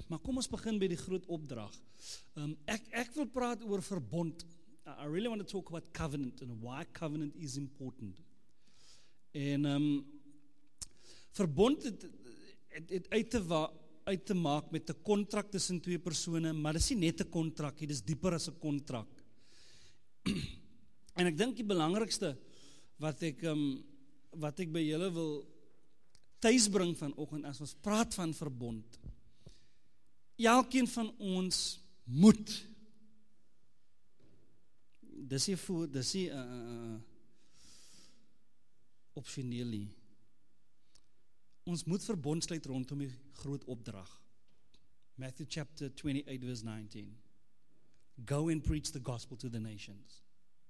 Maar kom ons begin by die groot opdrag. Ek wil praat oor verbond. I really want to talk about covenant and why covenant is important. En verbond het uit te maak met 'n kontrak tussen twee persone, maar dis nie net 'n kontrak, dit is dieper as 'n kontrak. En ek dink die belangrikste wat ek by julle wil tuisbring vanoggend as ons praat van verbond. Elkeen van ons moet. Dis nie opsioneel nie. Ons moet verbond sluit rondom die groot opdrag. Matthew chapter 28 verse 19. Go and preach the gospel to the nations.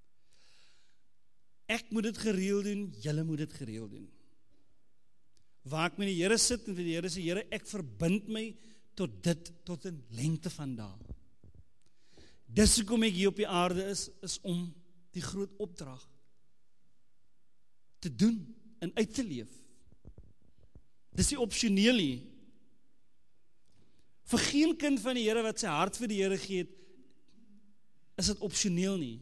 Ek moet dit gereeld doen, julle moet dit gereeld doen. Waar ek met die Here sit en vir die Here sê, Here, ek verbind my tot dit, tot 'n lengte van dae. Dis hoekom ek hier op die aarde is om die groot opdrag te doen en uit te leef. Dis nie opsioneel nie. Vir geen kind van die Here wat sy hart vir die Here gee het, is dit opsioneel nie.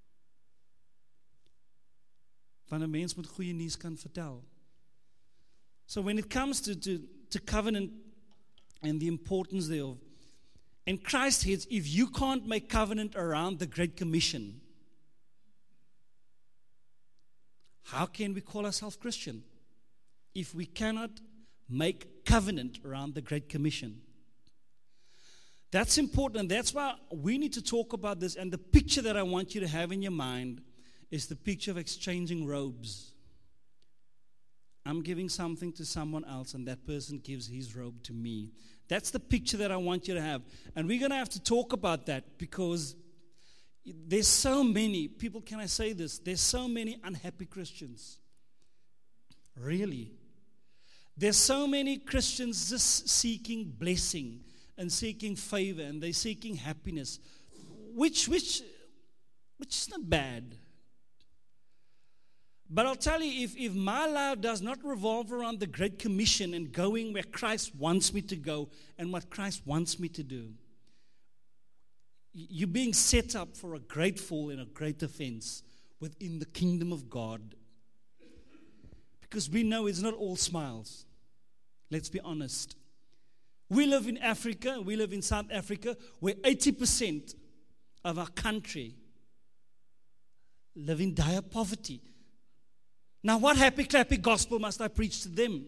Want 'n mens moet goeie nuus kan vertel. So when it comes to covenant and the importance thereof, and Christ says, if you can't make covenant around the Great Commission, how can we call ourselves Christian if we cannot make covenant around the Great Commission? That's important. That's why we need to talk about this. And the picture that I want you to have in your mind is the picture of exchanging robes. I'm giving something to someone else, and that person gives his robe to me. That's the picture that I want you to have. And we're going to have to talk about that because there's so many people, can I say this? There's so many unhappy Christians. Really. There's so many Christians just seeking blessing and seeking favor, and they're seeking happiness, which is not bad. But I'll tell you, if my life does not revolve around the Great Commission and going where Christ wants me to go and what Christ wants me to do, you're being set up for a great fall and a great offense within the kingdom of God. Because we know it's not all smiles. Let's be honest. We live in Africa, we live in South Africa, where 80% of our country live in dire poverty. Now, what happy, clappy gospel must I preach to them?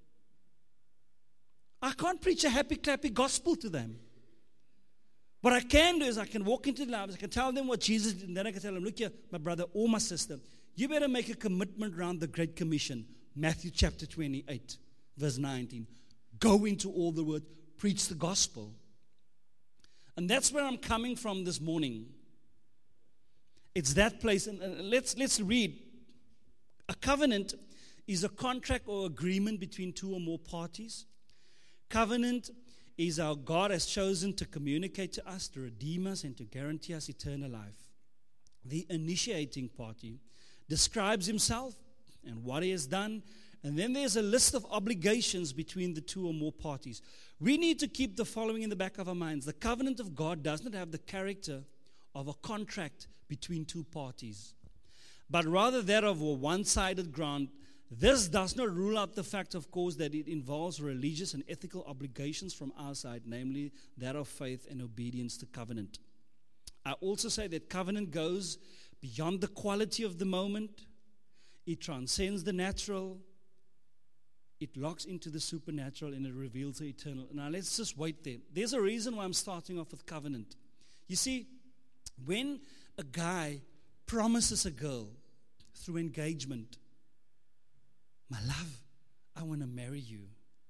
I can't preach a happy, clappy gospel to them. What I can do is I can walk into the lives, I can tell them what Jesus did, and then I can tell them, look here, my brother or my sister, you better make a commitment around the Great Commission. Matthew chapter 28, verse 19. Go into all the world, preach the gospel. And that's where I'm coming from this morning. It's that place, and let's read. A covenant is a contract or agreement between two or more parties. Covenant is how God has chosen to communicate to us, to redeem us, and to guarantee us eternal life. The initiating party describes himself and what he has done, and then there's a list of obligations between the two or more parties. We need to keep the following in the back of our minds. The covenant of God does not have the character of a contract between two parties, but rather that of a one-sided grant. This does not rule out the fact, of course, that it involves religious and ethical obligations from our side, namely that of faith and obedience to covenant. I also say that covenant goes beyond the quality of the moment. It transcends the natural. It locks into the supernatural, and it reveals the eternal. Now, let's just wait there. There's a reason why I'm starting off with covenant. You see, when a guy promises a girl through engagement, my love, I want to marry you,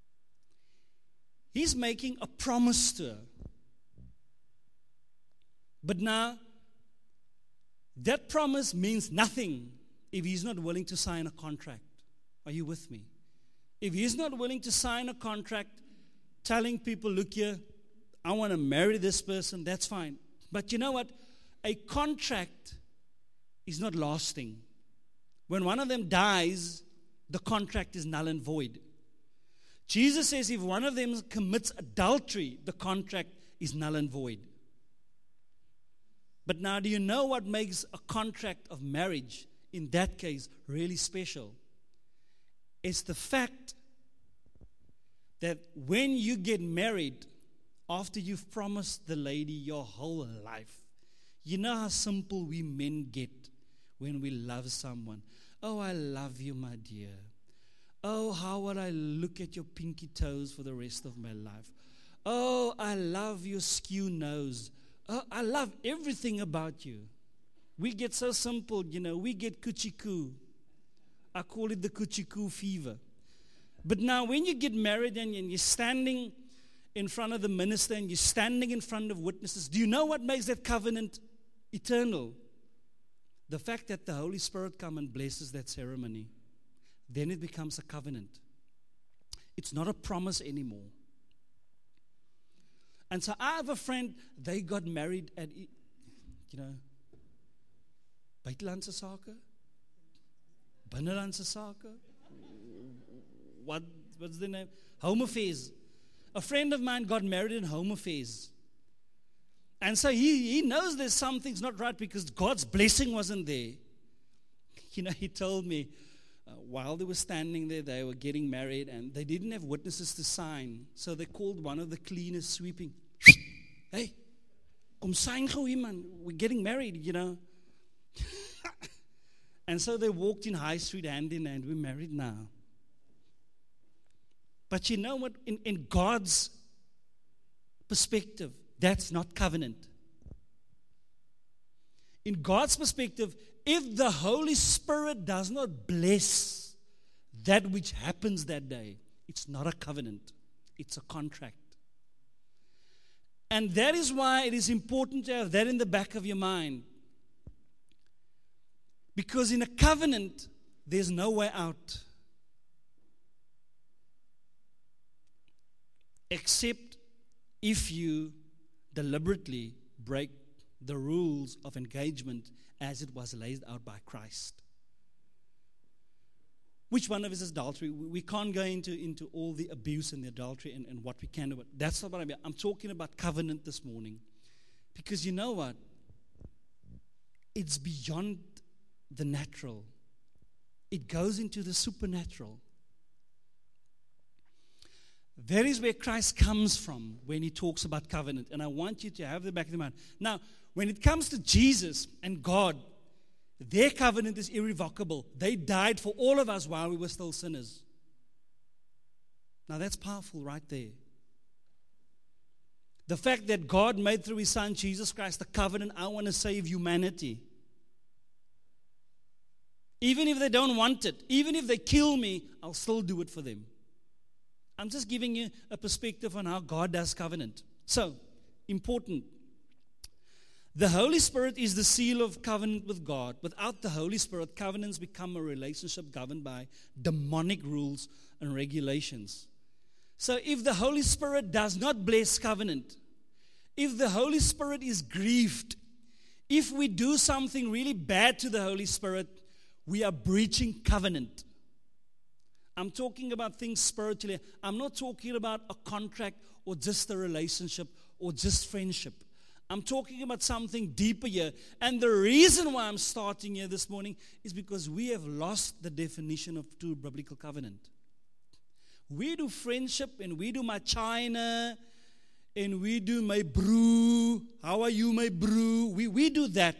he's making a promise to her. But now, that promise means nothing if he's not willing to sign a contract. Are you with me? If he's not willing to sign a contract telling people, look here, I want to marry this person, that's fine. But you know what? A contract is not lasting. When one of them dies, the contract is null and void. Jesus says if one of them commits adultery, the contract is null and void. But now, do you know what makes a contract of marriage, in that case, really special? It's the fact that when you get married, after you've promised the lady your whole life, you know how simple we men get when we love someone. Oh, I love you, my dear. Oh, how would I look at your pinky toes for the rest of my life? Oh, I love your skew nose. Oh, I love everything about you. We get so simple, we get coochie-coo. I call it the coochie-coo fever. But now when you get married and you're standing in front of the minister and you're standing in front of witnesses, do you know what makes that covenant eternal? The fact that the Holy Spirit comes and blesses that ceremony. Then it becomes a covenant. It's not a promise anymore. And so I have a friend, they got married at, buitelandse sake? Binnelandse sake? What's the name? Home affairs. A friend of mine got married in home affairs. And so he knows there's something's not right because God's blessing wasn't there. He told me, while they were standing there, they were getting married and they didn't have witnesses to sign. So they called one of the cleaners sweeping. Hey, kom sign gou hier, man. We're getting married, And so they walked in High Street hand in hand. We're married now. But you know what? In God's perspective, that's not covenant. In God's perspective, if the Holy Spirit does not bless that which happens that day, it's not a covenant. It's a contract. And that is why it is important to have that in the back of your mind. Because in a covenant, there's no way out. Except if you deliberately break the rules of engagement as it was laid out by Christ. Which one of us is adultery? We can't go into all the abuse and the adultery and what we can do. That's not what I'm talking about covenant this morning. Because you know what? It's beyond the natural. It goes into the supernatural. That is where Christ comes from when he talks about covenant. And I want you to have the back of your mind. Now, when it comes to Jesus and God, their covenant is irrevocable. They died for all of us while we were still sinners. Now, that's powerful right there. The fact that God made through his Son, Jesus Christ, the covenant, I want to save humanity. Even if they don't want it, even if they kill me, I'll still do it for them. I'm just giving you a perspective on how God does covenant. So, important. The Holy Spirit is the seal of covenant with God. Without the Holy Spirit, covenants become a relationship governed by demonic rules and regulations. So if the Holy Spirit does not bless covenant, if the Holy Spirit is grieved, if we do something really bad to the Holy Spirit, we are breaching covenant. I'm talking about things spiritually. I'm not talking about a contract or just a relationship or just friendship. I'm talking about something deeper here. And the reason why I'm starting here this morning is because we have lost the definition of true biblical covenant. We do friendship and we do my China and we do my brew. How are you, my brew? We do that.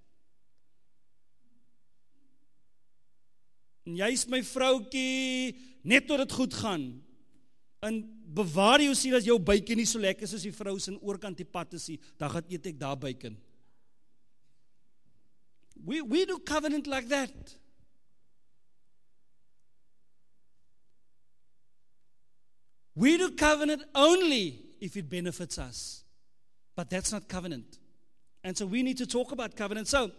En jy is my vroukie, net tot dit goed gaan. En bewaar jou siel as jou bykie nie so lekker soos die vrou se oorkant die pad is, dan gaan eet ek daar bykin. We do covenant like that. We do covenant only if it benefits us. But that's not covenant. And so we need to talk about covenant. So,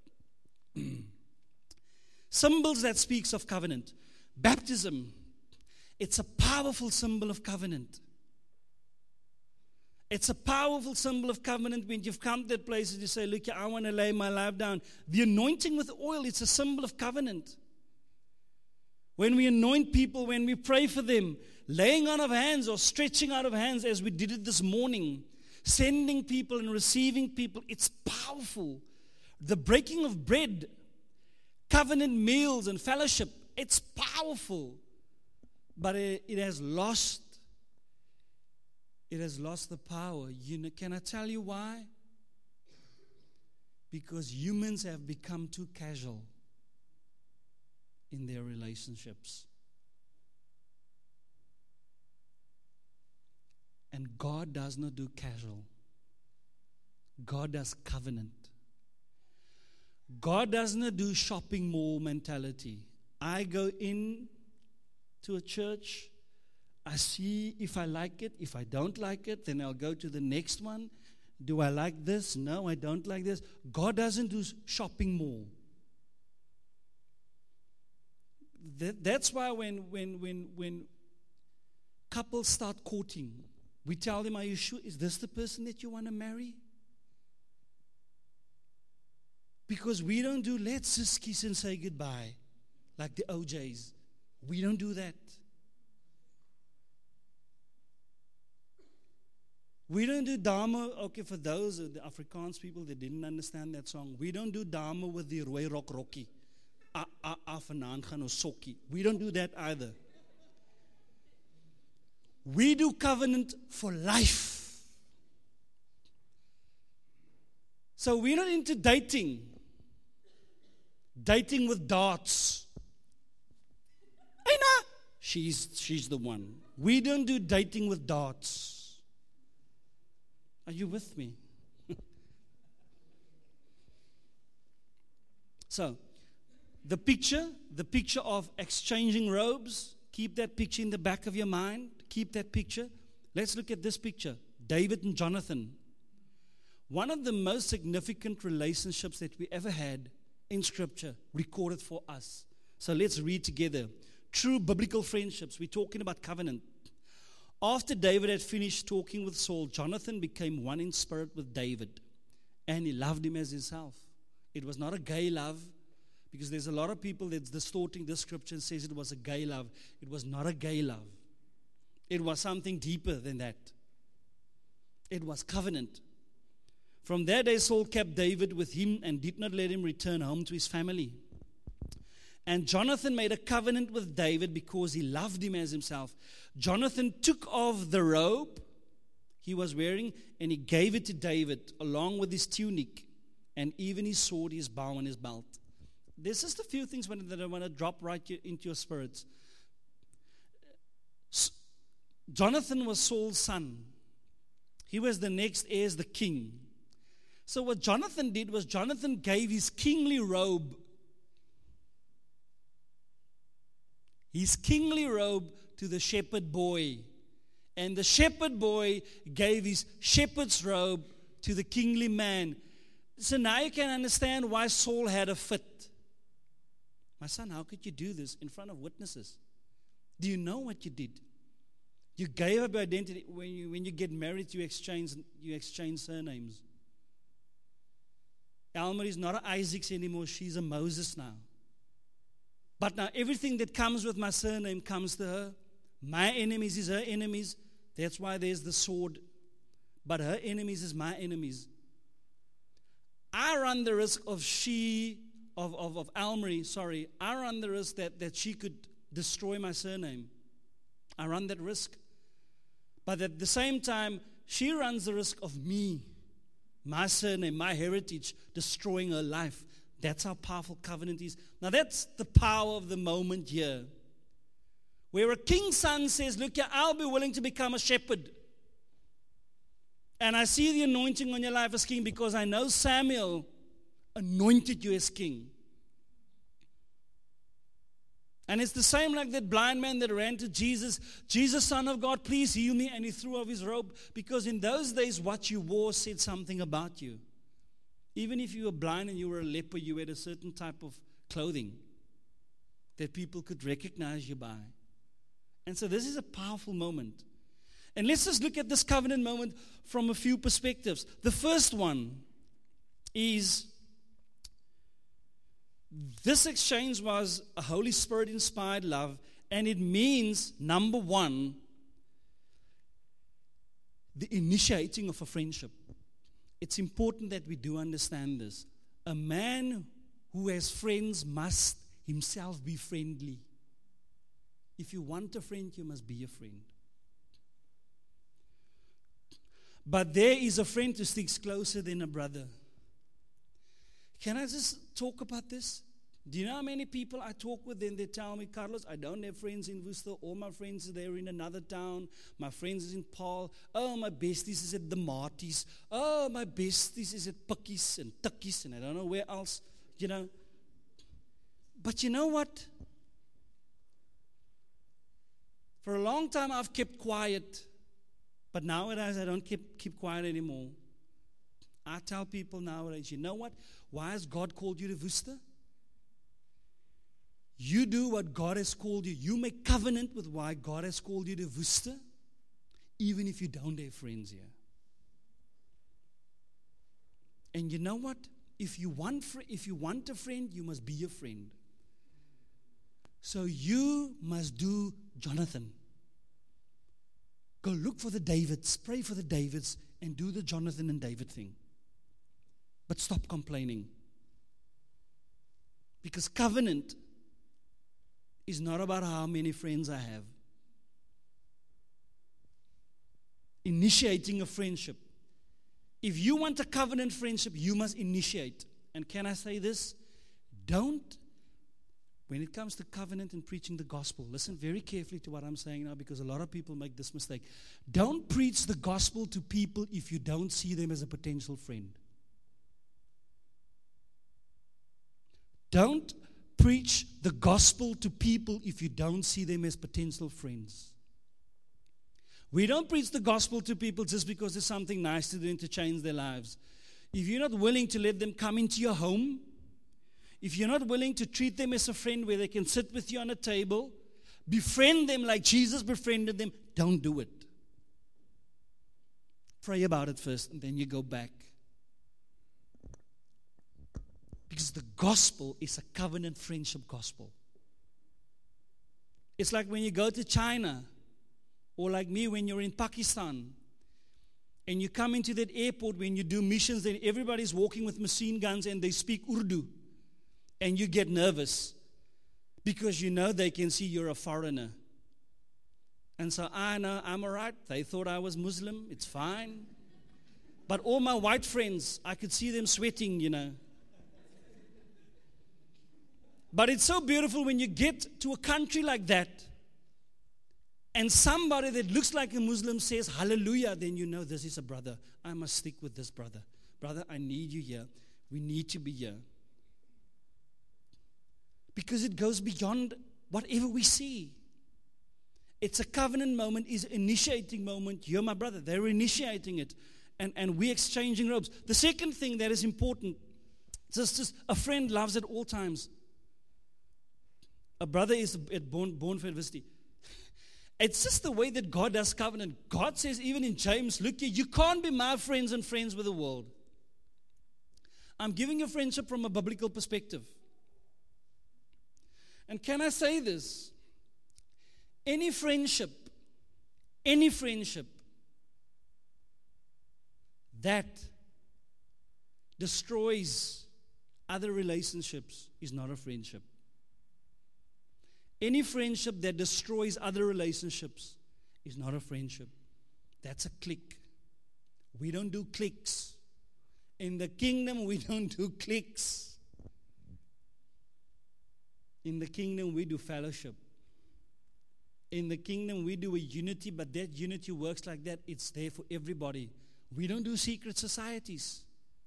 symbols that speaks of covenant. Baptism, it's a powerful symbol of covenant. It's a powerful symbol of covenant when you've come to that place and you say, look, I want to lay my life down. The anointing with oil, it's a symbol of covenant. When we anoint people, when we pray for them, laying on of hands or stretching out of hands as we did it this morning, sending people and receiving people, it's powerful. The breaking of bread, covenant meals and fellowship, it's powerful. But it has lost the power. Can I tell you why? Because humans have become too casual in their relationships. And God does not do casual. God does covenant. God does not do shopping mall mentality. I go in to a church, I see if I like it. If I don't like it, then I'll go to the next one. Do I like this? No, I don't like this. God doesn't do shopping mall. That's why when couples start courting, we tell them, are you sure? Is this the person that you want to marry? Because we don't do, let's just kiss and say goodbye, like the OJs. We don't do that. We don't do Dama, okay, for those, the Afrikaans people that didn't understand that song, we don't do Dama with the Roy Rock Rocky. We don't do that either. We do covenant for life. So we're not into dating. Dating with darts. Aina, she's the one. We don't do dating with darts. Are you with me? So, the picture of exchanging robes, keep that picture in the back of your mind. Keep that picture. Let's look at this picture. David and Jonathan. One of the most significant relationships that we ever had in Scripture, recorded for us. So let's read together. True biblical friendships. We're talking about covenant. After David had finished talking with Saul, Jonathan became one in spirit with David, and he loved him as himself. It was not a gay love, because there's a lot of people that's distorting this scripture and says it was a gay love. It was not a gay love. It was something deeper than that. It was covenant. From that day, Saul kept David with him and did not let him return home to his family. And Jonathan made a covenant with David because he loved him as himself. Jonathan took off the robe he was wearing and he gave it to David along with his tunic and even his sword, his bow, and his belt. There's just a few things that I want to drop right into your spirits. Jonathan was Saul's son. He was the next heir as the king. So what Jonathan did was Jonathan gave his kingly robe to the shepherd boy. And the shepherd boy gave his shepherd's robe to the kingly man. So now you can understand why Saul had a fit. My son, how could you do this in front of witnesses? Do you know what you did? You gave up your identity. When you get married, you exchange surnames. Alma is not an Isaacs anymore. She's a Moses now. But now everything that comes with my surname comes to her. My enemies is her enemies. That's why there's the sword. But her enemies is my enemies. I run the risk of Almery, I run the risk that she could destroy my surname. I run that risk. But at the same time, she runs the risk of me, my surname, my heritage, destroying her life. That's how powerful covenant is. Now that's the power of the moment here. Where a king's son says, look here, I'll be willing to become a shepherd. And I see the anointing on your life as king because I know Samuel anointed you as king. And it's the same like that blind man that ran to Jesus. Jesus, Son of God, please heal me. And he threw off his robe. Because in those days, what you wore said something about you. Even if you were blind and you were a leper, you had a certain type of clothing that people could recognize you by. And so this is a powerful moment. And let's just look at this covenant moment from a few perspectives. The first one is this exchange was a Holy Spirit-inspired love, And it means, number one, the initiating of a friendship. It's important that we do understand this. A man who has friends must himself be friendly. If you want a friend, you must be a friend. But there is a friend who sticks closer than a brother. Can I just talk about this? Do you know how many people I talk with and they tell me, Carlos, I don't have friends in Worcester. All my friends are there in another town. My friends is in Paul. Oh, my besties is at the Marties. Oh, my besties is at Pukkies and Tukkies and I don't know where else, you know. But you know what? For a long time I've kept quiet. But nowadays I don't keep quiet anymore. I tell people nowadays, you know what? Why has God called you to Worcester? You do what God has called you. You make covenant with why God has called you to Worcester, even if you don't have friends here. And you know what? If you want a friend, you must be a friend. So you must do Jonathan. Go look for the Davids, pray for the Davids, and do the Jonathan and David thing. But stop complaining. Because covenant is not about how many friends I have. Initiating a friendship. If you want a covenant friendship, you must initiate. And can I say this? When it comes to covenant and preaching the gospel, listen very carefully to what I'm saying now because a lot of people make this mistake. Don't preach the gospel to people if you don't see them as a potential friend. Don't preach the gospel to people if you don't see them as potential friends. We don't preach the gospel to people just because there's something nice to do and to change their lives. If you're not willing to let them come into your home, if you're not willing to treat them as a friend where they can sit with you on a table, befriend them like Jesus befriended them, don't do it. Pray about it first and then you go back. Because the gospel is a covenant friendship gospel. It's like when you go to China, or like me when you're in Pakistan, and you come into that airport when you do missions, then everybody's walking with machine guns and they speak Urdu. And you get nervous because you know they can see you're a foreigner. And so I know I'm all right. They thought I was Muslim. It's fine. But all my white friends, I could see them sweating, you know. But it's so beautiful when you get to a country like that and somebody that looks like a Muslim says hallelujah, then you know this is a brother. I must stick with this brother. Brother, I need you here. We need to be here. Because it goes beyond whatever we see. It's a covenant moment, it's an initiating moment. You're my brother. They're initiating it. And we're exchanging robes. The second thing that is important, just a friend loves at all times. A brother is born for adversity. It's just the way that God does covenant. God says even in James, look here, you can't be my friends and friends with the world. I'm giving you friendship from a biblical perspective. And can I say this? Any friendship that destroys other relationships is not a friendship. Any friendship that destroys other relationships is not a friendship. That's a clique. We don't do cliques. In the kingdom, we don't do cliques. In the kingdom, we do fellowship. In the kingdom, we do a unity, but that unity works like that. It's there for everybody. We don't do secret societies.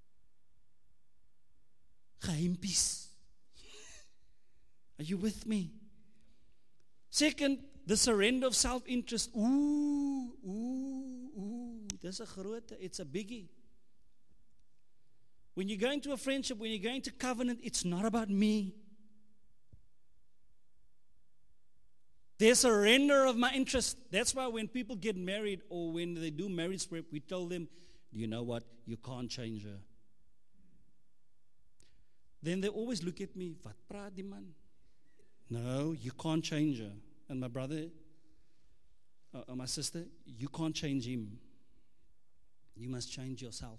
Geheimpies. Are you with me? Second, the surrender of self-interest. That's a grote, it's a biggie. When you go into a friendship, when you go into covenant, it's not about me. There's surrender of my interest. That's why when people get married or when they do marriage prep, we tell them, do you know what? You can't change her. Then they always look at me, wat praat die man? No, you can't change her. And my brother, or my sister, you can't change him. You must change yourself.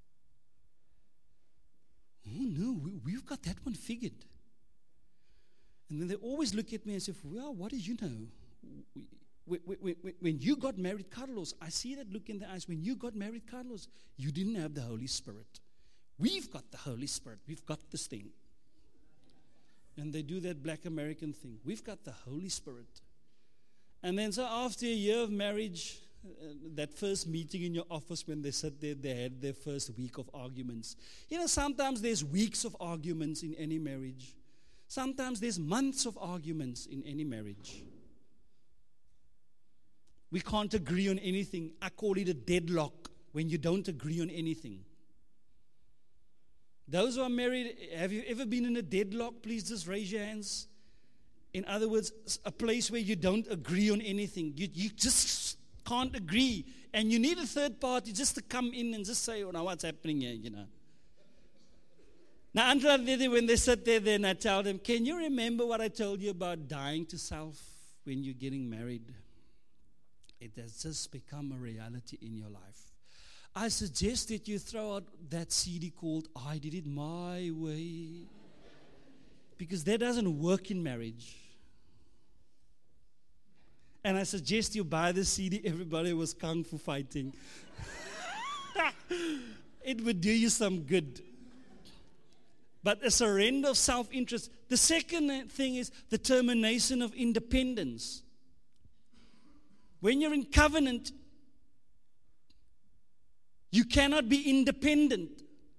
Oh no, we've got that one figured. And then they always look at me and say, well, what do you know? When you got married, Carlos, I see that look in the eyes. When you got married, Carlos, you didn't have the Holy Spirit. We've got the Holy Spirit. We've got this thing. And they do that black American thing. We've got the Holy Spirit. And then so after a year of marriage, that first meeting in your office when they sat there, they had their first week of arguments. You know, sometimes there's weeks of arguments in any marriage. Sometimes there's months of arguments in any marriage. We can't agree on anything. I call it a deadlock when you don't agree on anything. Those who are married, have you ever been in a deadlock? Please just raise your hands. In other words, a place where you don't agree on anything. You just can't agree. And you need a third party just to come in and just say, oh, now what's happening here, you know. Now, when they sit there, then I tell them, can you remember what I told you about dying to self when you're getting married? It has just become a reality in your life. I suggest that you throw out that CD called I Did It My Way. Because that doesn't work in marriage. And I suggest you buy the CD, Everybody Was Kung Fu Fighting. It would do you some good. But a surrender of self-interest. The second thing is the termination of independence. When you're in covenant, you cannot be independent.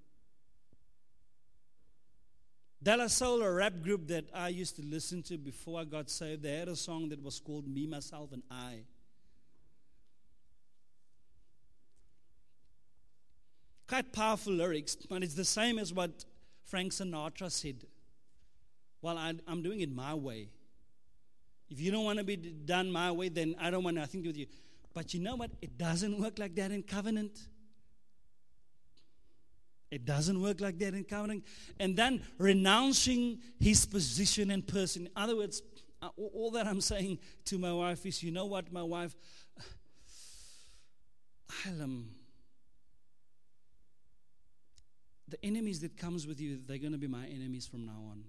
De La Soul, a rap group that I used to listen to before I got saved, they had a song that was called Me, Myself, and I. Quite powerful lyrics, but it's the same as what Frank Sinatra said. Well, I'm doing it my way. If you don't want to be done my way, then I don't want nothing to do with you. But you know what? It doesn't work like that in covenant. It doesn't work like that in covenant. And then renouncing his position and person. In other words, all that I'm saying to my wife is, you know what, my wife, the enemies that comes with you, they're going to be my enemies from now on.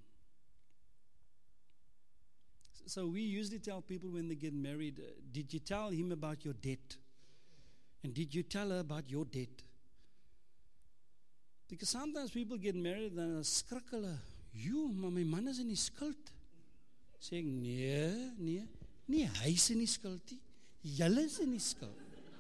So we usually tell people when they get married, did you tell him about your debt? And did you tell her about your debt? Because sometimes people get married and they're skrikkelen. Maar my man is in die skuld. Sê ek, nee, hy is in die skuld nie. Julle is in die skuld.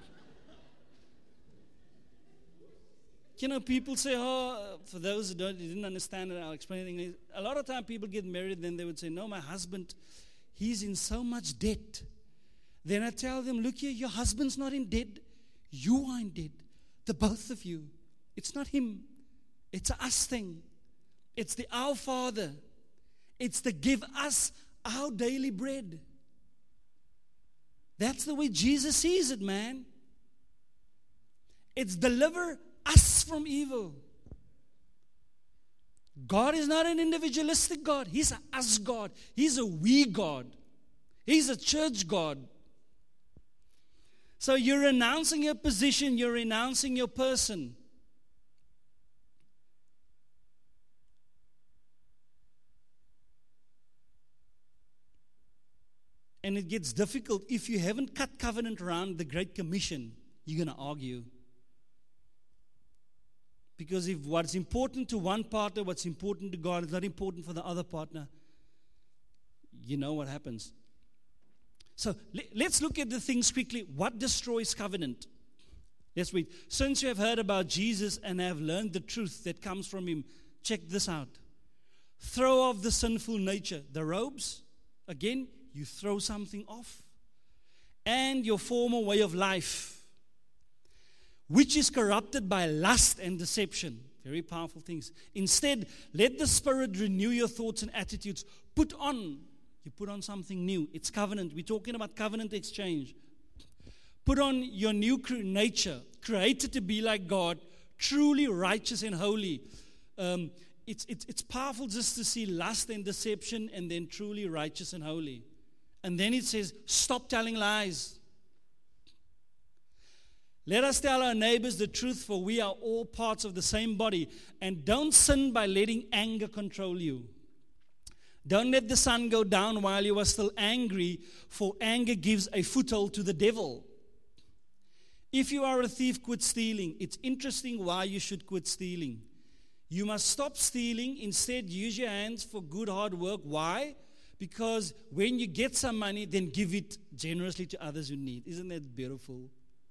You know, people say, for those who didn't understand it, I'll explain it in English. A lot of time people get married, then they would say, no, my husband, he's in so much debt. Then I tell them, look here, your husband's not in debt. You are in debt. The both of you. It's not him. It's a us thing. It's the our Father. It's the give us our daily bread. That's the way Jesus sees it, man. It's deliver us from evil. God is not an individualistic God. He's a us God. He's a we God. He's a church God. So you're renouncing your position. You're renouncing your person. And it gets difficult if you haven't cut covenant around the Great Commission. You're going to argue. Because if what's important to one partner, what's important to God is not important for the other partner, you know what happens. So let's look at the things quickly. What destroys covenant? Let's read. Since you have heard about Jesus and have learned the truth that comes from him, check this out. Throw off the sinful nature. The robes, again, you throw something off. And your former way of life, which is corrupted by lust and deception. Very powerful things. Instead, let the Spirit renew your thoughts and attitudes. You put on something new. It's covenant. We're talking about covenant exchange. Put on your new nature, created to be like God, truly righteous and holy. It's powerful just to see lust and deception and then truly righteous and holy. And then it says, stop telling lies. Let us tell our neighbors the truth, for we are all parts of the same body. And don't sin by letting anger control you. Don't let the sun go down while you are still angry, for anger gives a foothold to the devil. If you are a thief, quit stealing. It's interesting why you should quit stealing. You must stop stealing. Instead, use your hands for good hard work. Why? Because when you get some money, then give it generously to others who need. Isn't that beautiful?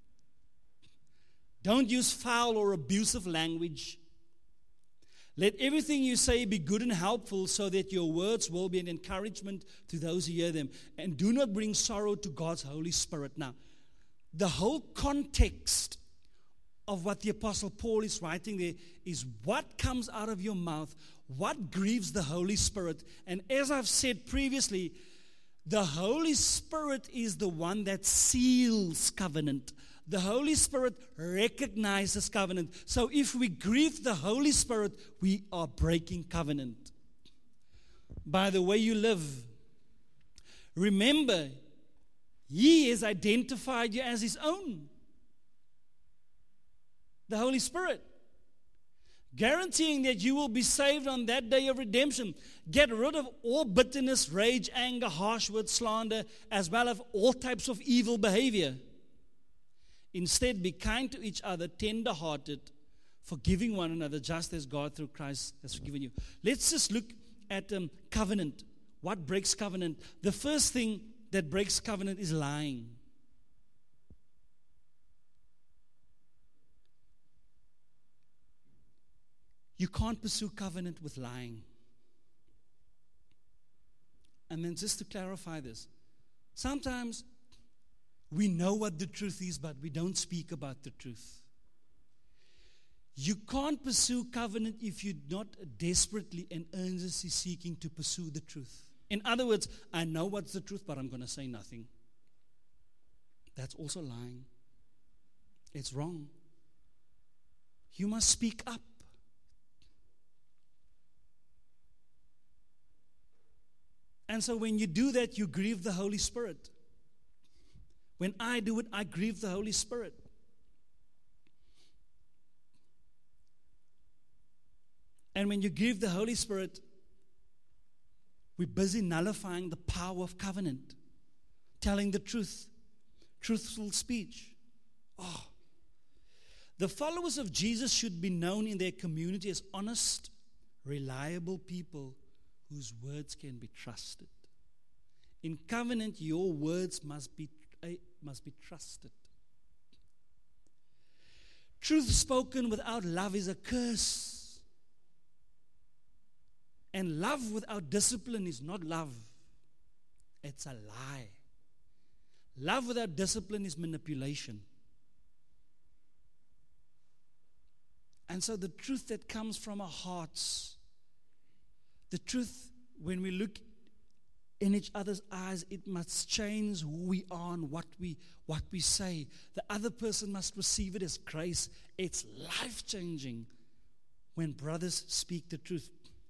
Don't use foul or abusive language. Let everything you say be good and helpful, so that your words will be an encouragement to those who hear them. And do not bring sorrow to God's Holy Spirit. Now, the whole context of what the Apostle Paul is writing there is what comes out of your mouth, what grieves the Holy Spirit. And as I've said previously, the Holy Spirit is the one that seals covenant. The Holy Spirit recognizes covenant. So if we grieve the Holy Spirit, we are breaking covenant. By the way you live. Remember, He has identified you as His own. The Holy Spirit. Guaranteeing that you will be saved on that day of redemption. Get rid of all bitterness, rage, anger, harsh words, slander, as well as all types of evil behavior. Instead, be kind to each other, tender-hearted, forgiving one another, just as God through Christ has forgiven you. Let's just look at covenant. What breaks covenant? The first thing that breaks covenant is lying. You can't pursue covenant with lying. And then just to clarify this, sometimes we know what the truth is, but we don't speak about the truth. You can't pursue covenant if you're not desperately and earnestly seeking to pursue the truth. In other words, I know what's the truth, but I'm going to say nothing. That's also lying. It's wrong. You must speak up. And so when you do that, you grieve the Holy Spirit. When I do it, I grieve the Holy Spirit. And when you grieve the Holy Spirit, we're busy nullifying the power of covenant, telling the truth, truthful speech. Oh. The followers of Jesus should be known in their community as honest, reliable people whose words can be trusted. In covenant, your words must be trusted. Truth spoken without love is a curse. And love without discipline is not love. It's a lie. Love without discipline is manipulation. And so the truth that comes from our hearts, the truth when we look in each other's eyes, it must change who we are and what we say. The other person must receive it as grace. It's life-changing when brothers speak the truth.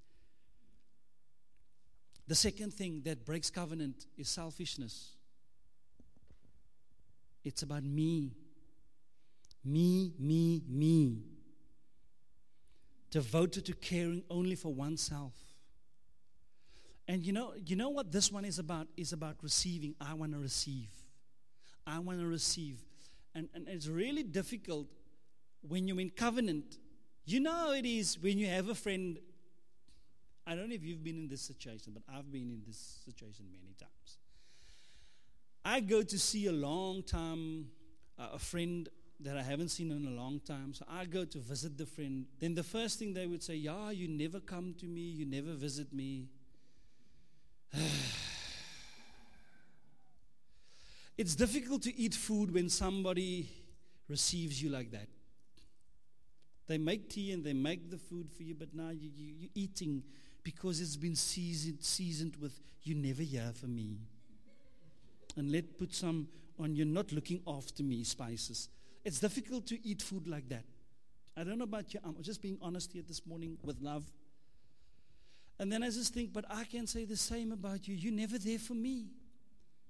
The second thing that breaks covenant is selfishness. It's about me. Me, me, me. Devoted to caring only for oneself. And you know what this one is about? Is about receiving. I want to receive. I want to receive. And it's really difficult when you're in covenant. You know how it is when you have a friend. I don't know if you've been in this situation, but I've been in this situation many times. I go to see a friend that I haven't seen in a long time. So I go to visit the friend. Then the first thing they would say, yeah, you never come to me, you never visit me. It's difficult to eat food when somebody receives you like that. They make tea and they make the food for you, but now you're eating because it's been seasoned with, you never hear from me. And let's put some on, you're not looking after me, spices. It's difficult to eat food like that. I don't know about you. I'm just being honest here this morning with love. And then I just think, but I can say the same about you. You're never there for me.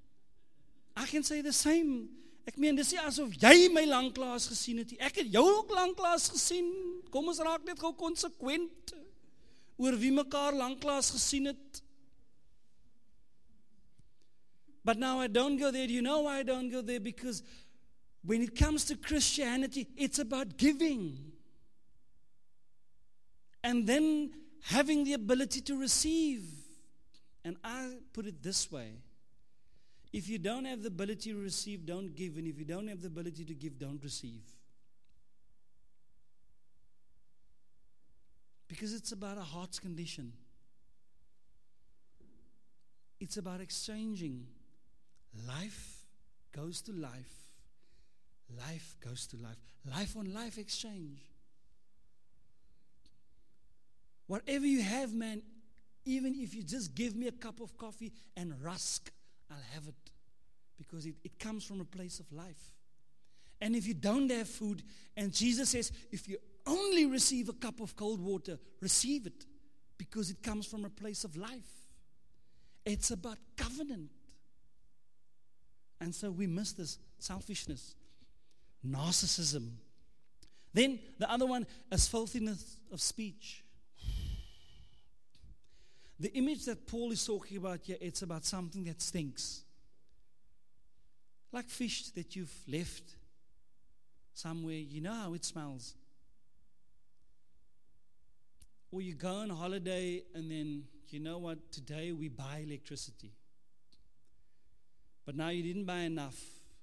I can say the same. Ek meen, dis nie asof jy my lanklaas gesien het nie. Ek het jou ook lanklaas gesien. Kom ons raak net gou konsekwent oor wie mekaar lanklaas gesien het. But now I don't go there. Do you know why I don't go there? Because when it comes to Christianity, it's about giving. And then having the ability to receive. And I put it this way. If you don't have the ability to receive, don't give. And if you don't have the ability to give, don't receive. Because it's about a heart's condition. It's about exchanging. Life goes to life. Life goes to life. Life on life exchange. Whatever you have, man, even if you just give me a cup of coffee and rusk, I'll have it. Because it comes from a place of life. And if you don't have food, and Jesus says, if you only receive a cup of cold water, receive it. Because it comes from a place of life. It's about covenant. And so we miss this selfishness, narcissism. Then the other one is filthiness of speech. The image that Paul is talking about here, it's about something that stinks. Like fish that you've left somewhere, you know how it smells. Or you go on holiday and then, you know what, today we buy electricity. But now you didn't buy enough.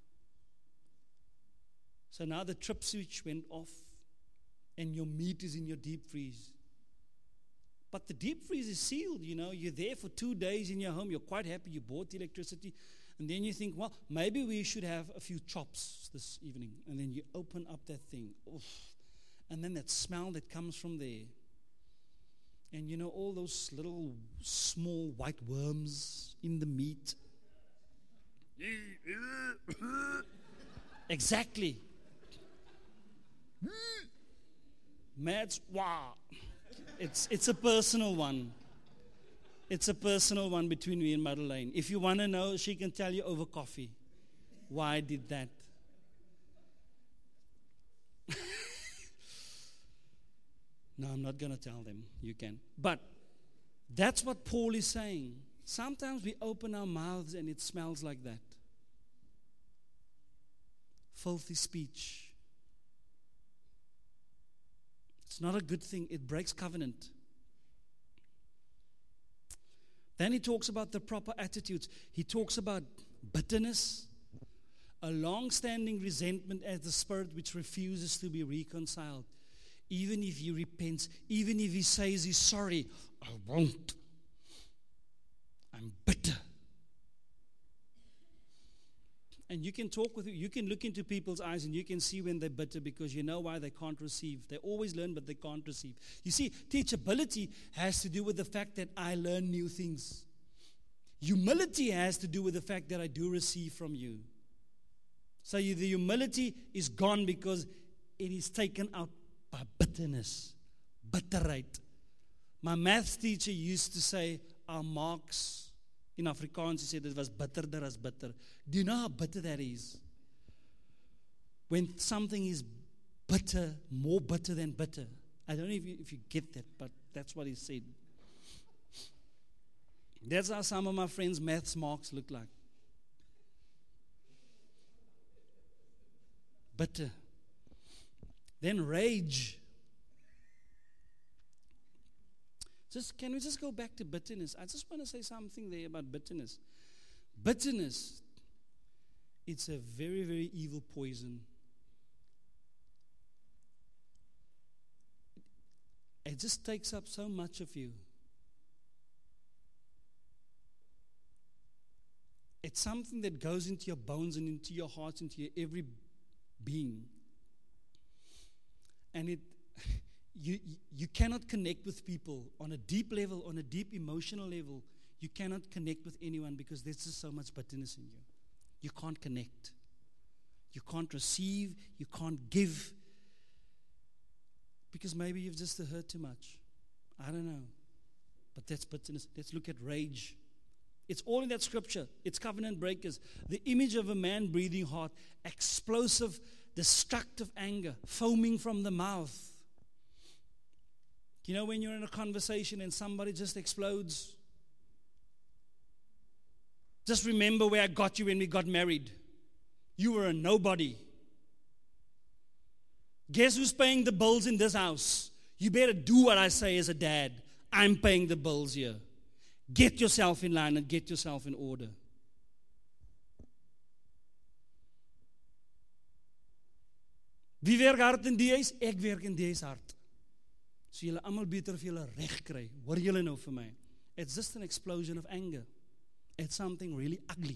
So now the trip switch went off and your meat is in your deep freeze. But the deep freeze is sealed, you know. You're there for 2 days in your home. You're quite happy. You bought the electricity. And then you think, well, maybe we should have a few chops this evening. And then you open up that thing. Oof. And then that smell that comes from there. And you know, all those little small white worms in the meat. Exactly. Mads, wow. It's a personal one. It's a personal one between me and Madeleine. If you want to know, she can tell you over coffee why I did that. No, I'm not going to tell them. You can. But that's what Paul is saying. Sometimes we open our mouths and it smells like that. Filthy speech. It's not a good thing. It breaks covenant. Then he talks about the proper attitudes. He talks about bitterness, a long-standing resentment as the spirit which refuses to be reconciled. Even if he repents, even if he says he's sorry, I won't. I'm bitter. And you can talk with, you can look into people's eyes and you can see when they're bitter because you know why they can't receive. They always learn, but they can't receive. You see, teachability has to do with the fact that I learn new things. Humility has to do with the fact that I do receive from you. So the humility is gone because it is taken out by bitterness, bitterheid. My maths teacher used to say, our marks, in Afrikaans, he said it was bitterder as bitter. Do you know how bitter that is? When something is bitter, more bitter than bitter. I don't know if you get that, but that's what he said. That's how some of my friends' maths marks look like. Bitter. Then rage. Can we just go back to bitterness? I just want to say something there about bitterness. Bitterness, it's a very, very evil poison. It just takes up so much of you. It's something that goes into your bones and into your heart, into your every being. And you cannot connect with people on a deep level, on a deep emotional level. You cannot connect with anyone because there's just so much bitterness in you. You can't connect. You can't receive. You can't give. Because maybe you've just hurt too much. I don't know. But that's bitterness. Let's look at rage. It's all in that scripture. It's covenant breakers. The image of a man breathing hard, explosive, destructive anger, foaming from the mouth. You know when you're in a conversation and somebody just explodes? Just remember where I got you when we got married. You were a nobody. Guess who's paying the bills in this house? You better do what I say as a dad. I'm paying the bills here. Get yourself in line and get yourself in order. Wie werk hard in die huis? Ek werk in die huis hard. So julle almal beter vir julle reg kry. Hoor julle nou vir my? It's just an explosion of anger. It's something really ugly.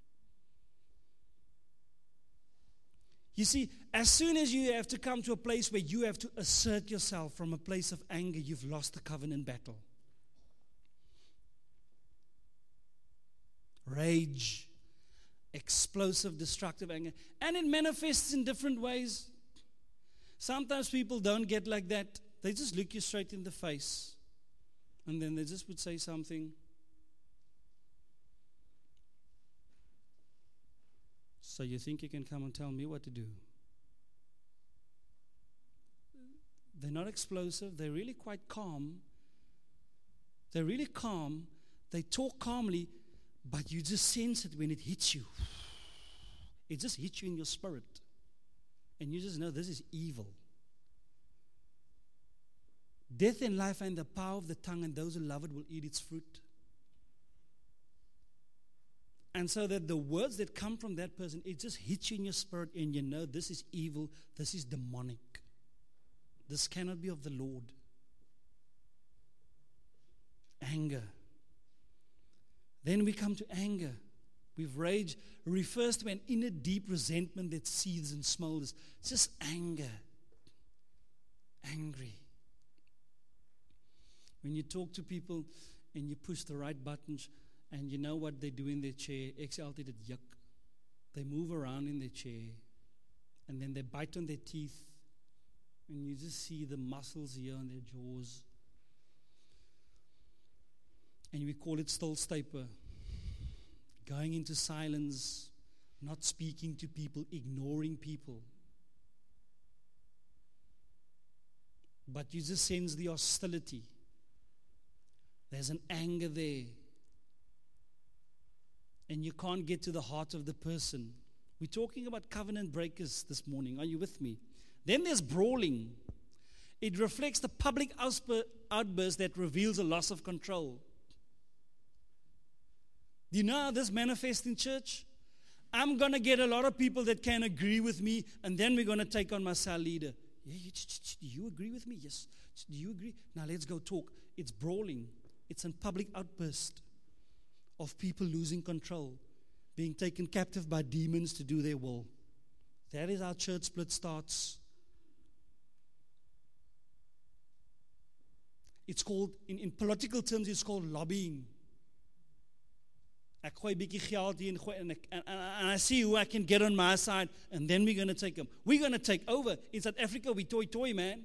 You see, as soon as you have to come to a place where you have to assert yourself from a place of anger, you've lost the covenant battle. Rage, explosive, destructive anger. And it manifests in different ways. Sometimes people don't get like that. They just look you straight in the face. And then they just would say something. So you think you can come and tell me what to do? They're not explosive. They're really quite calm. They're really calm. They talk calmly, but you just sense it when it hits you. It just hits you in your spirit. And you just know this is evil. Death and life are in the power of the tongue, and those who love it will eat its fruit. And so that the words that come from that person, it just hits you in your spirit, and you know this is evil, this is demonic. This cannot be of the Lord. Anger. Then we come to anger. We've rage refers to an inner deep resentment that seethes and smolders. It's just anger. Angry. When you talk to people and you push the right buttons and you know what they do in their chair, ek sê altyd dit juk. They move around in their chair and then they bite on their teeth and you just see the muscles here on their jaws. And we call it stilstaper. Going into silence, not speaking to people, ignoring people. But you just sense the hostility. There's an anger there. And you can't get to the heart of the person. We're talking about covenant breakers this morning. Are you with me? Then there's brawling. It reflects the public outburst that reveals a loss of control. Do you know how this manifests in church? I'm going to get a lot of people that can agree with me, and then we're going to take on my cell leader. Do you agree with me? Yes. Do you agree? Now let's go talk. It's brawling. It's a public outburst of people losing control, being taken captive by demons to do their will. That is how church split starts. It's called, in political terms, it's called lobbying. Ek gooi 'n bietjie geld hier and I see who I can get on my side, and then we're going to take them. We're going to take over. In South Africa, we toy, man.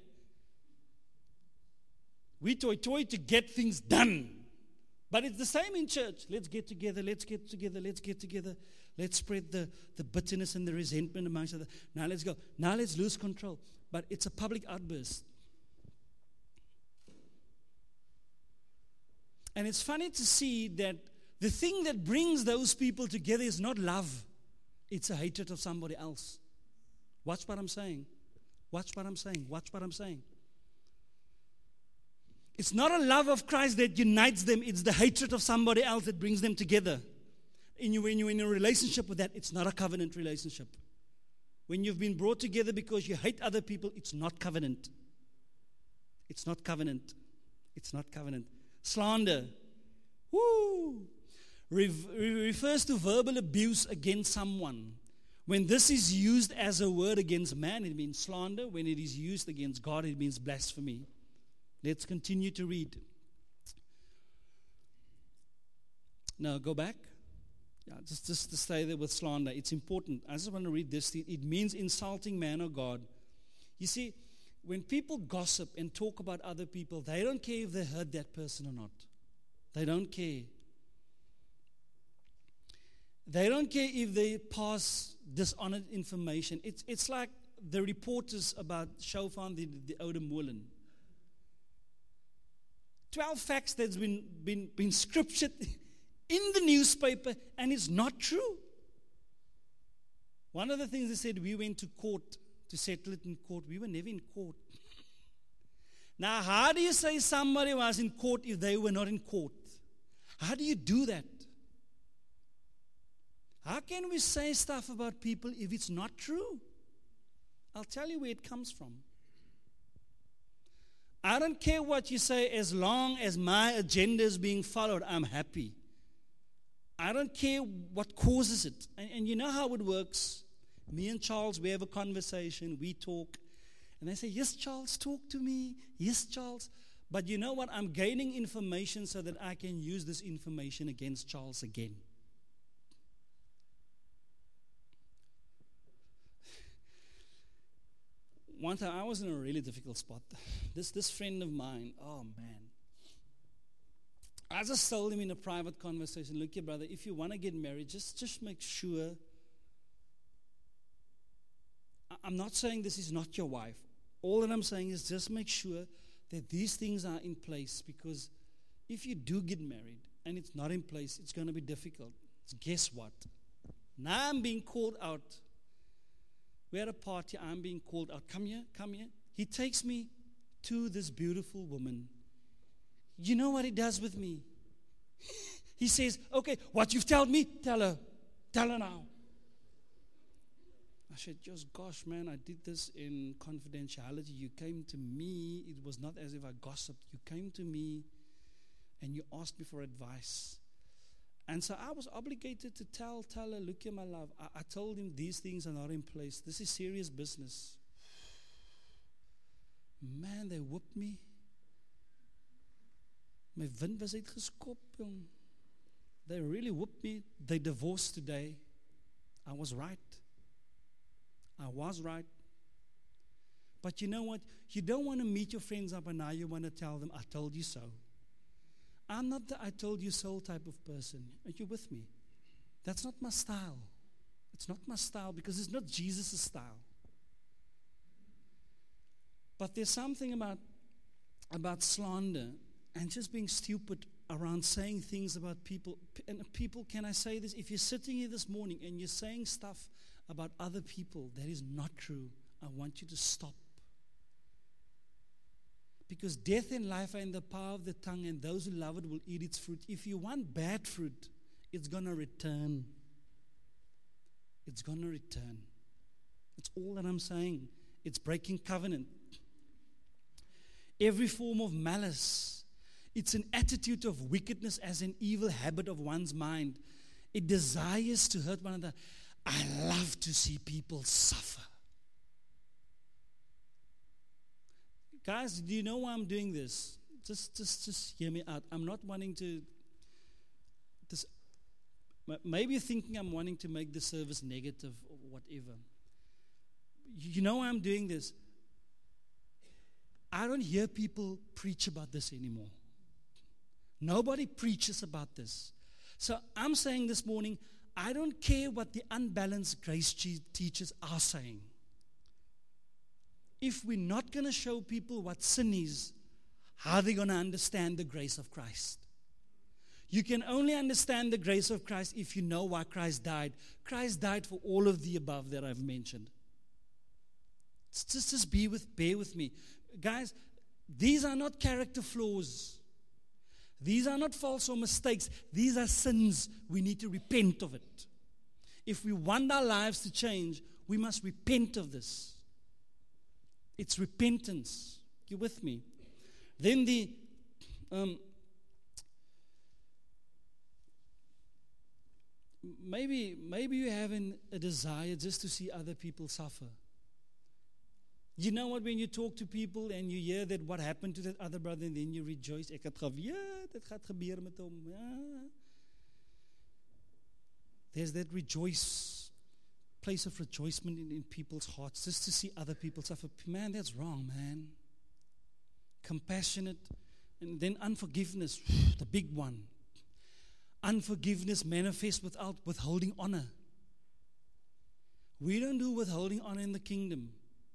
We toy to get things done. But it's the same in church. Let's get together. Let's spread the bitterness and the resentment amongst others. Now let's go. Now let's lose control. But it's a public outburst. And it's funny to see that the thing that brings those people together is not love. It's a hatred of somebody else. Watch what I'm saying. It's not a love of Christ that unites them. It's the hatred of somebody else that brings them together. When you're in a relationship with that, it's not a covenant relationship. When you've been brought together because you hate other people, it's not covenant. It's not covenant. Slander. Woo! Refers to verbal abuse against someone. When this is used as a word against man, it means slander. When it is used against God, it means blasphemy. Let's continue to read. Now, go back. Yeah, just to stay there with slander. It's important. I just want to read this. It means insulting man or God. You see, when people gossip and talk about other people, they don't care if they hurt that person or not. They don't care. They don't care if they pass dishonored information. It's like the reporters about Shofar, the Oude Molen. 12 facts that's been scriptured in the newspaper, and it's not true. One of the things they said, we went to court to settle it in court. We were never in court. Now, how do you say somebody was in court if they were not in court? How do you do that? How can we say stuff about people if it's not true? I'll tell you where it comes from. I don't care what you say as long as my agenda is being followed, I'm happy. I don't care what causes it. And you know how it works. Me and Charles, we have a conversation, we talk. And they say, yes, Charles, talk to me. Yes, Charles. But you know what? I'm gaining information so that I can use this information against Charles again. One time I was in a really difficult spot. This friend of mine, oh man. I just told him in a private conversation, look here, brother, if you want to get married, just make sure. I'm not saying this is not your wife. All that I'm saying is just make sure that these things are in place, because if you do get married and it's not in place, it's going to be difficult. So guess what? Now I'm being called out. We're at a party, I'm being called out. Come here, come here. He takes me to this beautiful woman. You know what he does with me? He says, okay, what you've told me, tell her. Tell her now. I said, just gosh, man, I did this in confidentiality. You came to me. It was not as if I gossiped. You came to me and you asked me for advice. And so I was obligated to tell her, look here, my love. I told him these things are not in place. This is serious business. Man, they whooped me. My wind was uitgeskop, jong. They really whooped me. They divorced today. I was right. I was right. But you know what? You don't want to meet your friends up and now you want to tell them, I told you so. I'm not the I told you so type of person. Are you with me? That's not my style. It's not my style because it's not Jesus' style. But there's something about slander and just being stupid around saying things about people. And people, can I say this? If you're sitting here this morning and you're saying stuff about other people that is not true, I want you to stop. Because death and life are in the power of the tongue, and those who love it will eat its fruit. If you want bad fruit, it's going to return. It's going to return. That's all that I'm saying. It's breaking covenant. Every form of malice, it's an attitude of wickedness as an evil habit of one's mind. It desires to hurt one another. I love to see people suffer. Guys, do you know why I'm doing this? Just hear me out. I'm not wanting to. Maybe you're thinking I'm wanting to make the service negative or whatever. You know why I'm doing this? I don't hear people preach about this anymore. Nobody preaches about this. So I'm saying this morning, I don't care what the unbalanced grace teachers are saying. If we're not going to show people what sin is, how are they going to understand the grace of Christ? You can only understand the grace of Christ if you know why Christ died. Christ died for all of the above that I've mentioned. Just bear with me. Guys, these are not character flaws. These are not faults or mistakes. These are sins. We need to repent of it. If we want our lives to change, we must repent of this. It's repentance. You with me? Then maybe you're having a desire just to see other people suffer. You know what, when you talk to people and you hear that what happened to that other brother, and then you rejoice, ek het geweet, dit gaat gebeur met hom. Ja. There's that place of rejoicement in people's hearts, just to see other people suffer. Man, that's wrong, man. Compassionate, and then unforgiveness, the big one. Unforgiveness manifests without withholding honor. We don't do withholding honor in the kingdom.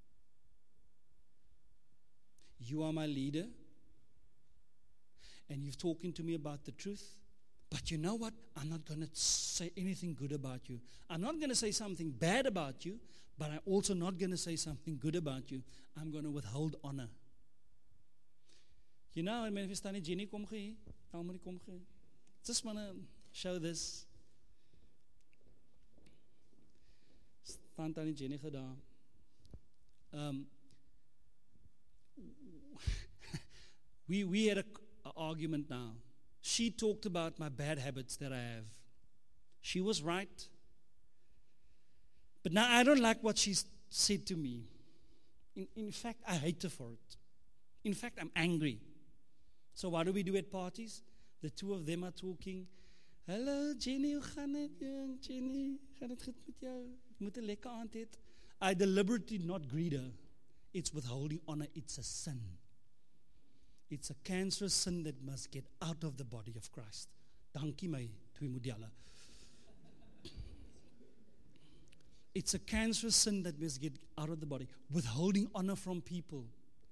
You are my leader, and you've talking to me about the truth. But you know what? I'm not going to say anything good about you. I'm not going to say something bad about you, but I'm also not going to say something good about you. I'm going to withhold honor. You know, when we stand in Jenny, kom gee. Just want to show this. Stand in Jenny gedaan. We had an argument now. She talked about my bad habits that I have. She was right. But now I don't like what she said to me. In fact, I hate her for it. In fact, I'm angry. So what do we do at parties? The two of them are talking. Hello, Jenny, hoe gaan het, jong? Jenny, gaat het goed met jou? Ek moet 'n lekker aand hê. I deliberately not greet her. It's withholding honor. It's a sin. It's a cancerous sin that must get out of the body of Christ. Dankie my twee modelle. It's a cancerous sin that must get out of the body. Withholding honor from people.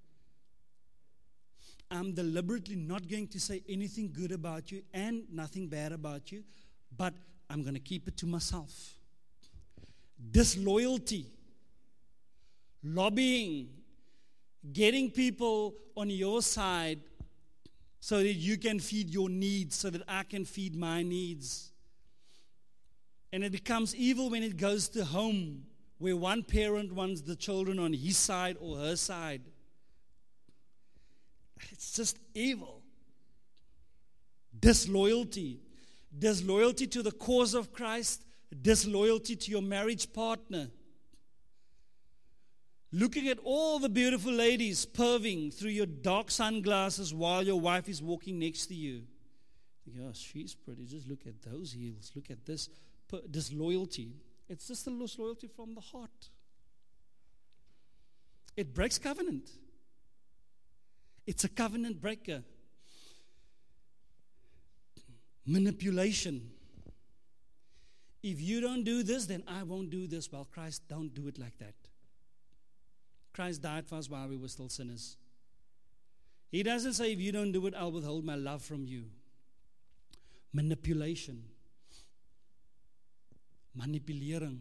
I'm deliberately not going to say anything good about you and nothing bad about you, but I'm going to keep it to myself. Disloyalty, lobbying, getting people on your side so that you can feed your needs, so that I can feed my needs. And it becomes evil when it goes to home, where one parent wants the children on his side or her side. It's just evil. Disloyalty. Disloyalty to the cause of Christ. Disloyalty to your marriage partner. Looking at all the beautiful ladies perving through your dark sunglasses while your wife is walking next to you. Yes, she's pretty. Just look at those heels. Look at this. Disloyalty. It's just a disloyalty from the heart. It breaks covenant. It's a covenant breaker. Manipulation. If you don't do this, then I won't do this. Well, Christ don't do it like that. Christ died for us while we were still sinners. He doesn't say, if you don't do it, I'll withhold my love from you. Manipulation. Manipulering.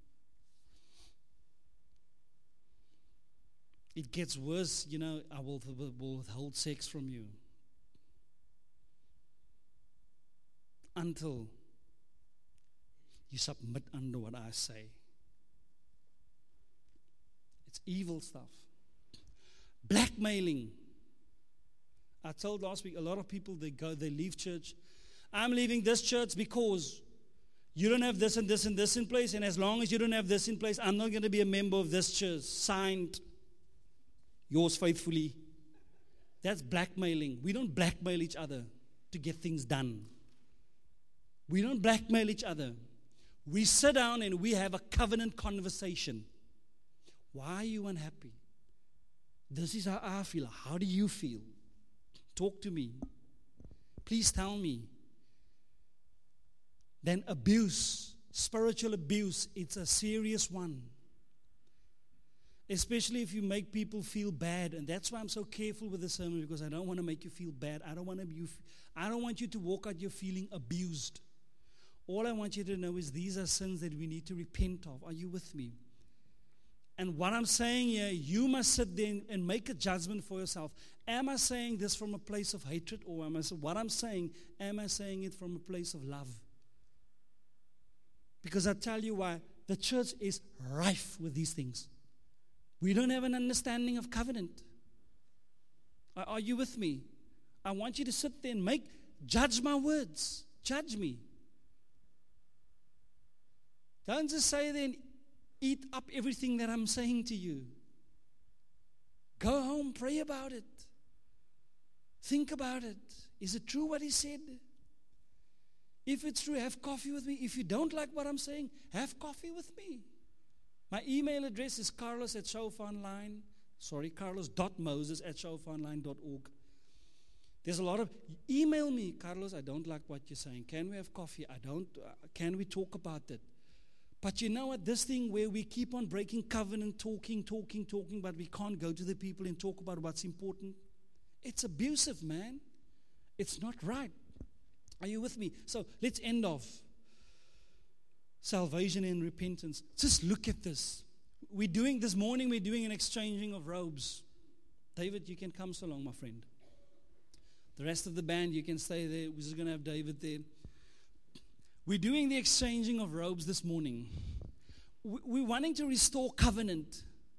It gets worse, you know, I will withhold sex from you. Until you submit under what I say. It's evil stuff. Blackmailing. I told last week, a lot of people, they leave church. I'm leaving this church because you don't have this and this and this in place, and as long as you don't have this in place, I'm not going to be a member of this church. Signed, yours faithfully. That's blackmailing. We don't blackmail each other to get things done. We don't blackmail each other. We sit down and we have a covenant conversation. Why are you unhappy? This is how I feel. How do you feel? Talk to me. Please tell me. Then abuse, spiritual abuse, it's a serious one. Especially if you make people feel bad. And that's why I'm so careful with the sermon, because I don't want to make you feel bad. I don't want you to walk out your feeling abused. All I want you to know is these are sins that we need to repent of. Are you with me? And what I'm saying here, you must sit there and make a judgment for yourself. Am I saying this from a place of hatred, or am I saying it from a place of love? Because I tell you why, the church is rife with these things. We don't have an understanding of covenant. Are you with me? I want you to sit there and judge my words. Judge me. Don't just say then, eat up everything that I'm saying to you. Go home, pray about it. Think about it. Is it true what he said? If it's true, have coffee with me. If you don't like what I'm saying, have coffee with me. My email address is carlos@shofaonline. Carlos.moses@shofaonline.org. There's a lot of, email me, Carlos, I don't like what you're saying. Can we have coffee? Can we talk about it? But you know what? This thing where we keep on breaking covenant, talking, but we can't go to the people and talk about what's important. It's abusive, man. It's not right. Are you with me? So let's end off. Salvation and repentance. Just look at this. This morning we're doing an exchanging of robes. David, you can come so long, my friend. The rest of the band, you can stay there. We're just going to have David there. We're doing the exchanging of robes this morning. We're wanting to restore covenant.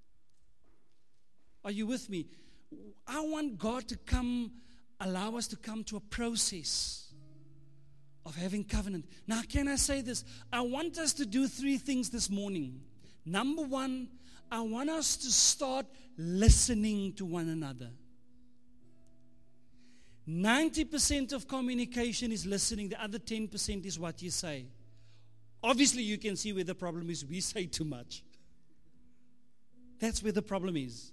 Are you with me? I want God to allow us to come to a process of having covenant. Now, can I say this? I want us to do 3 things this morning. Number 1, I want us to start listening to one another. 90% of communication is listening. The other 10% is what you say. Obviously, you can see where the problem is. We say too much. That's where the problem is.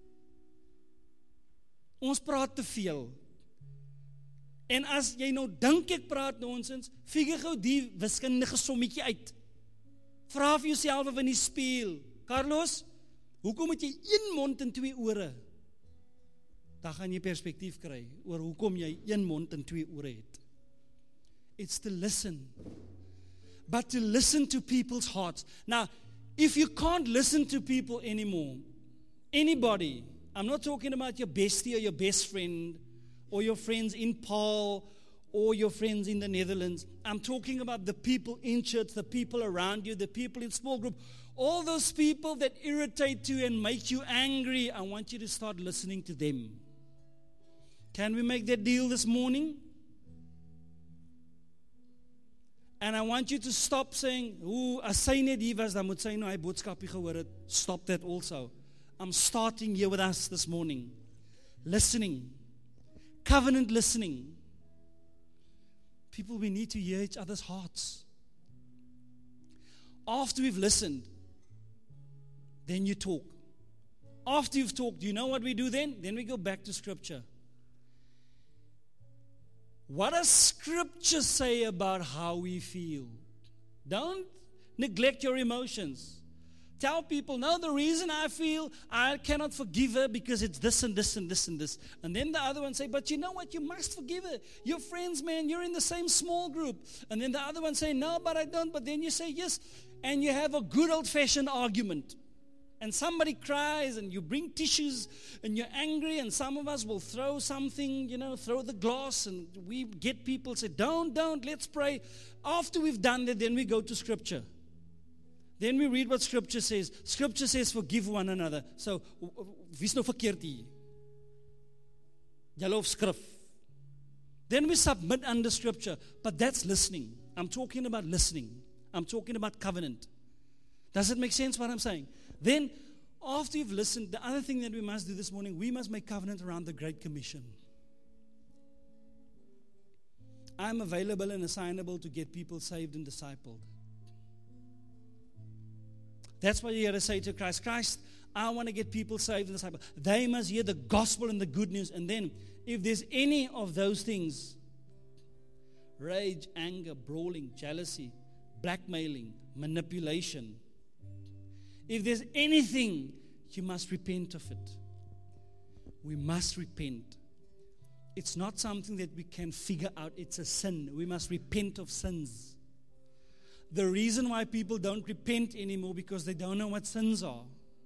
Ons praat te veel. En as jy nou dink ek praat nonsens, figure gou die wiskundige sommetjie uit. Vra vir jouself in die spieël. Carlos, hoekom het jy 1 mond en 2 ore? Dan gaan jy perspektief kry oor hoekom jy 1 mond en 2 ore het. It's to listen. But to listen to people's hearts. Now, if you can't listen to people anymore, anybody, I'm not talking about your bestie or your best friend or your friends in Paarl or your friends in the Netherlands. I'm talking about the people in church, the people around you, the people in small group. All those people that irritate you and make you angry, I want you to start listening to them. Can we make that deal this morning? And I want you to stop saying, as sy net hier was, dan moet sy nou hy boodskapie gehoor het. Stop that also. I'm starting here with us this morning. Listening. Covenant listening. People, we need to hear each other's hearts. After we've listened, then you talk. After you've talked, do you know what we do then? Then we go back to Scripture. What does Scripture say about how we feel? Don't neglect your emotions. Tell people, no, the reason I feel I cannot forgive her because it's this and this and this and this. And then the other one say, but you know what? You must forgive her. You're friends, man. You're in the same small group. And then the other one say, no, but I don't. But then you say, yes. And you have a good old-fashioned argument. And somebody cries and you bring tissues and you're angry and some of us will throw something, throw the glass and we get people say, don't, let's pray. After we've done that, then we go to Scripture. Then we read what Scripture says. Scripture says forgive one another. So, wie's nou verkeerd hier? Julle of skrif. Then we submit under Scripture. But that's listening. I'm talking about listening. I'm talking about covenant. Does it make sense what I'm saying? Then, after you've listened, the other thing that we must do this morning, we must make covenant around the Great Commission. I'm available and assignable to get people saved and discipled. That's why you got to say to Christ, I want to get people saved and discipled. They must hear the gospel and the good news. And then, if there's any of those things, rage, anger, brawling, jealousy, blackmailing, manipulation, if there's anything, you must repent of it. We must repent. It's not something that we can figure out. It's a sin. We must repent of sins. The reason why people don't repent anymore because they don't know what sins are.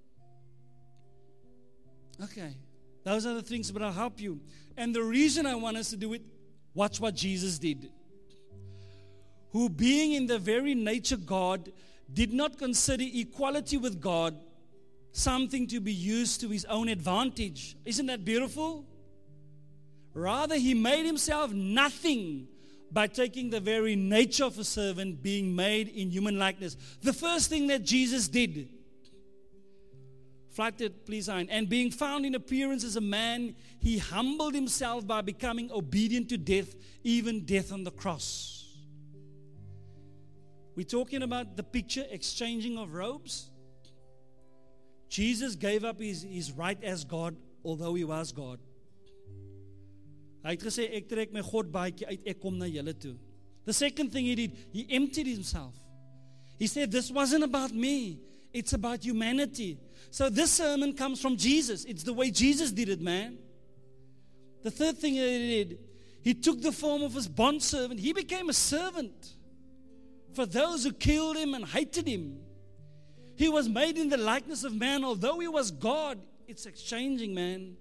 Okay. Those are the things, but I'll help you. And the reason I want us to do it, watch what Jesus did. Who being in the very nature God, did not consider equality with God something to be used to his own advantage. Isn't that beautiful? Rather, he made himself nothing by taking the very nature of a servant, being made in human likeness. The first thing that Jesus did, flight it, please, and being found in appearance as a man, he humbled himself by becoming obedient to death, even death on the cross. We're talking about the picture, exchanging of robes. Jesus gave up his right as God, although he was God. Hy het gesê, ek trek my God baadjie uit, ek kom na julle toe. The second thing he did, he emptied himself. He said, this wasn't about me. It's about humanity. So this sermon comes from Jesus. It's the way Jesus did it, man. The third thing that he did, he took the form of his bondservant. He became a servant for those who killed him and hated him. He was made in the likeness of man. Although he was God, it's exchanging, man.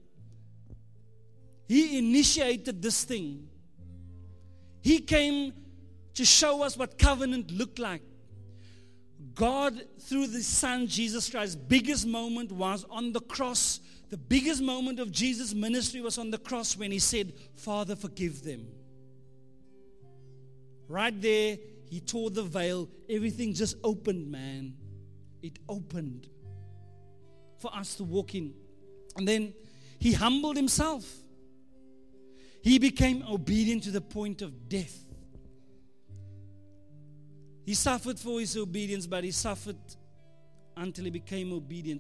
He initiated this thing. He came to show us what covenant looked like. God, through the Son, Jesus Christ's biggest moment was on the cross. The biggest moment of Jesus' ministry was on the cross when he said, Father, forgive them. Right there, he tore the veil. Everything just opened, man. It opened for us to walk in. And then he humbled himself. He became obedient to the point of death. He suffered for his obedience, but he suffered until he became obedient.